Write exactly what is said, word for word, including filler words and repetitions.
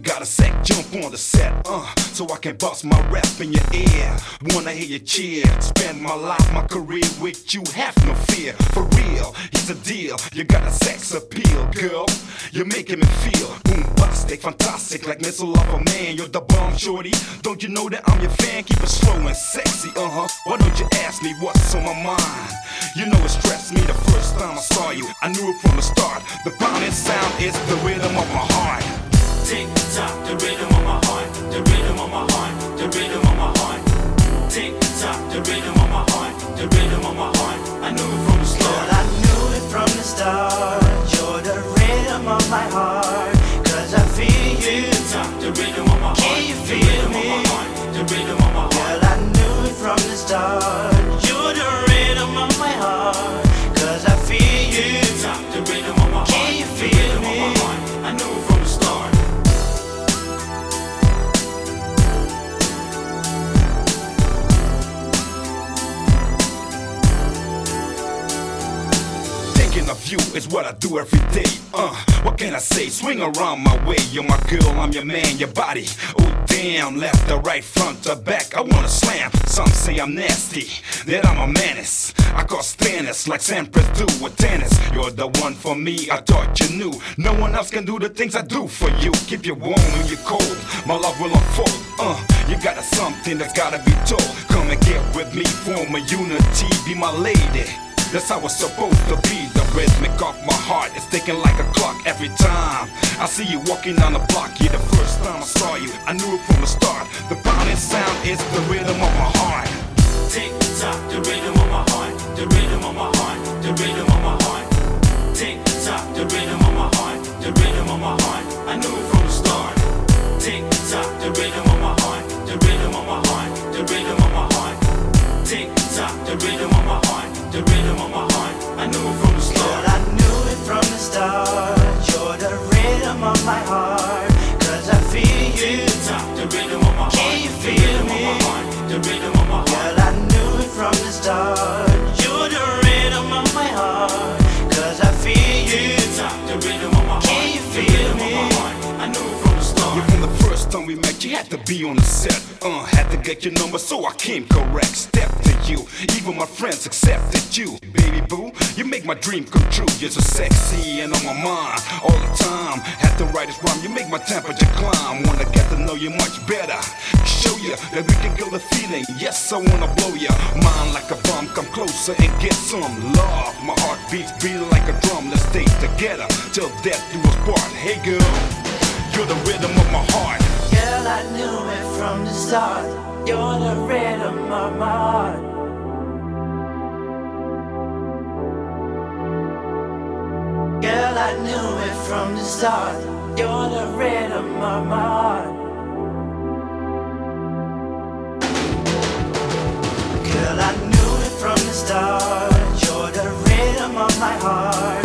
got a sec, jump on the set, uh, so I can bust my rap in your ear. Wanna hear you cheer, spend my life, my career with you, have no fear. For real, here's a deal, you got a sex appeal, girl. You're making me feel bombastic, fantastic, like missile of a man. You're the bomb, shorty. Don't you know that I'm your fan? Keep it slow and sexy, uh-huh. Why don't you ask me what's on my mind? You know it stressed me the first time I saw you. I knew it from the start. The pounding sound is the rhythm of my heart. Tick tock, the rhythm of my heart, the rhythm of my heart, the rhythm of my heart. Tick tock, the rhythm of my heart, the rhythm of my heart. I knew it from the start. Girl, I knew it from the start. You're the rhythm of my heart. Cause I feel you. Tick tock, the rhythm of my heart. Can you feel me? The rhythm of my heart. Girl, I knew it from the start. You're the rhythm of my heart. Cause I feel you. Tick tock, the rhythm of my heart. Can you feel me? I knew it from the start. Thinking of you is what I do every day. Uh, what can I say? Swing around my way. You're my girl, I'm your man, your body. Oh damn, left to right, front to back. I wanna slam. Some say I'm nasty, that I'm a menace. I cause tennis like Sampras do with tennis. You're the one for me, I thought you knew. No one else can do the things I do for you. Keep you warm when you're cold, my love will unfold. Uh, you got a something that's gotta be told. Come and get with me, form a unity, be my lady. That's how it's supposed to be. The rhythmic of my heart is ticking like a clock every time I see you walking down the block. Yeah, the first time I saw you, I knew it from the start. The pounding sound is the rhythm of my heart. Tick tock, the rhythm of my heart, the rhythm of my heart, the rhythm of my heart. Tick tock, the rhythm of my heart, the rhythm of my heart. I knew it from the start. Tick tock, the rhythm of my heart, the rhythm of my heart, the rhythm of my heart. Tick tock, the rhythm of my heart, the rhythm of my heart. I knew it from the start. Girl, I knew it from the start. You're the rhythm of my heart. Cause I feel you. Tick tock, the rhythm of my heart. Can you feel me? The rhythm of my heart. Girl, I knew it from the start. You're the rhythm of my heart. Cause I feel you. Tick tock, the rhythm of my heart. Can you feel me? I knew it from the start. Yeah, from the first time we met, you had to be on the set. Uh, had to get your number, so I came correct. Step to you, even my friends accepted you. Baby boo, you make my dream come true. You're so sexy and on my mind all the time. Had to write this rhyme, you make my temperature climb. Wanna get to know you much better. Show you that we can kill the feeling. Yes, I wanna blow ya mind like a bomb. Come closer and get some love. My heart beats beating like a drum. Let's stay together till death do us part. Hey girl, you're the rhythm of my heart. Girl, I knew it from the start. You're the rhythm of my heart. Girl, I knew it from the start. You're the rhythm of my heart. Girl, I knew it from the start. You're the rhythm of my heart.